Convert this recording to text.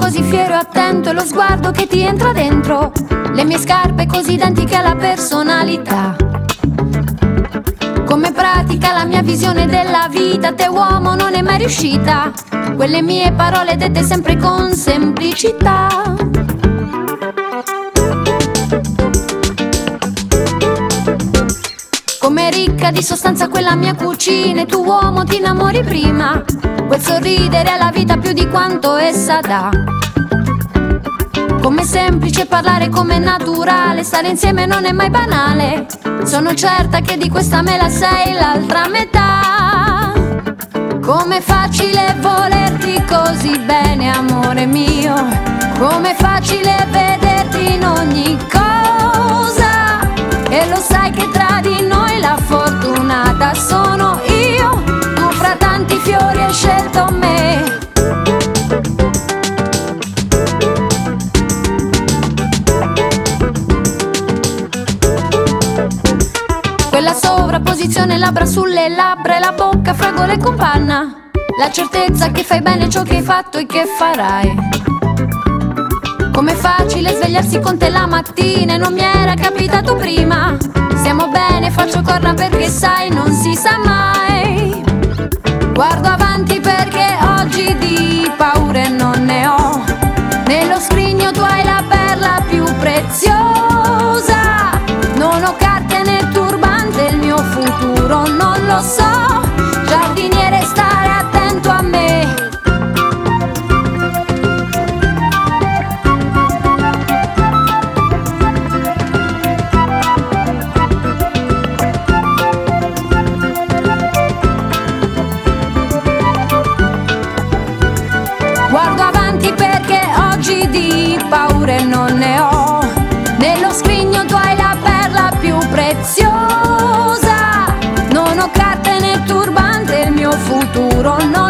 così fiero e attento, e lo sguardo che ti entra dentro, le mie scarpe così identiche alla personalità. Come pratica la mia visione della vita, te uomo non è mai riuscita, quelle mie parole dette sempre con semplicità. Come ricca di sostanza quella mia cucina, e tu uomo ti innamori prima, quel sorridere alla vita più di quanto essa dà. Come semplice parlare, come naturale, stare insieme non è mai banale, sono certa che di questa mela sei l'altra metà. Com'è facile volerti così bene, amore mio, com'è facile vederti in ogni cosa, e lo sai che tra di noi la fortunata sono io, tu fra tanti fiori hai scelto me. Quella sovrapposizione, labbra sulle labbra e la bocca fragole con panna, la certezza che fai bene ciò che hai fatto e che farai. Com'è facile svegliarsi con te la mattina e non mi era capitato prima, stiamo bene, faccio corna perché sai non si sa mai. Guardo avanti perché oggi di paure non ne ho, nello scrigno tu hai la perla più preziosa, non ho carte né turbante, il mio futuro non lo so, giardiniere stare attento a me. Guardo avanti perché oggi di paure non ne ho, nello scrigno tu hai la perla più preziosa, non ho carte né turbante, il mio futuro non